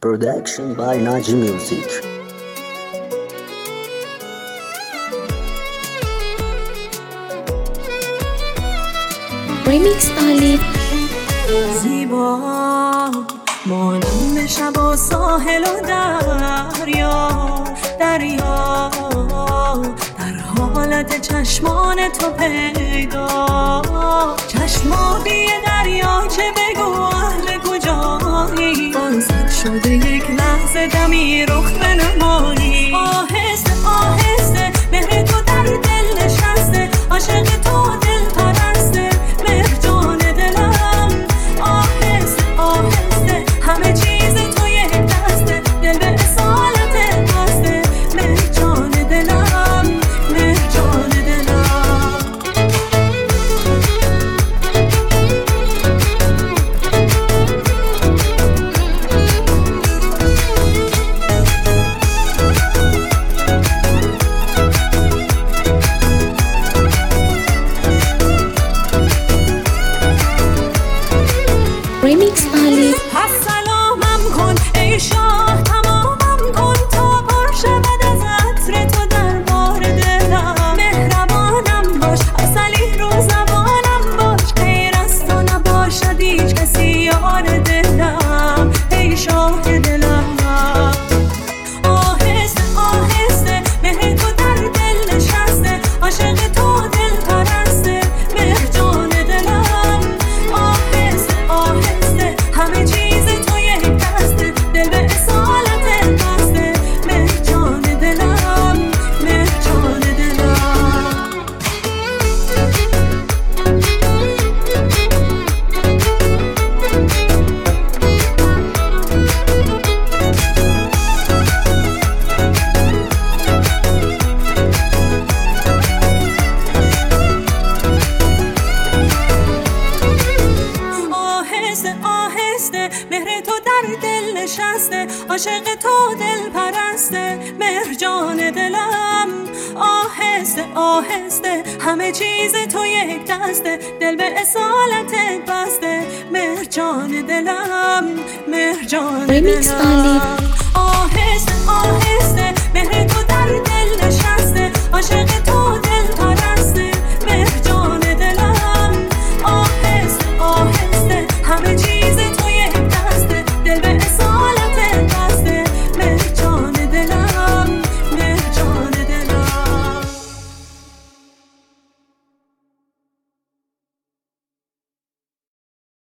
Production by Naji Music. Remix Ali. زیبا مانند شب و ساحل و دریا در حالت چشمان تو پیدا، چشمابی دریا چه بگو اهل کجایی، بازد شده یک لحظه دمی رخ بنمایی. آهسته آهسته مهر تو در دل نشسته، عاشق تو دل پرسته، مهر جان دلم. آهسته آهسته همه چیز تو یک دسته، دل به اصالت بسته، مهر جان دلم، مهر جان دلم. Remix Ali. پس سلامم کن ای شاه، تمامم کن تا پر شود از عطر تو در بار دلم. مهربانم باش، عسلی رو زبانم باش، غیر از تو نباشد هیچ کسی یار دلم، ای شاه دلم. آهسته آهسته مهر تو در دل نشسته، عاشق تو دل پرسته، مهر جان دلم. آهسته آهسته همه چیز تو یک دسته، دل به اصالت بسته، مهر جان دلم، مهر جان دلم. آهسته آهسته مهر تو در دل نشسته، عاشق تو دل پرسته، مهر جان دلم. آهسته آهسته همه چیز تو یک دسته، دل به اصالت بسته، مهر جان دلم، مهر جان Remix دلم. Ali. آهسته آهسته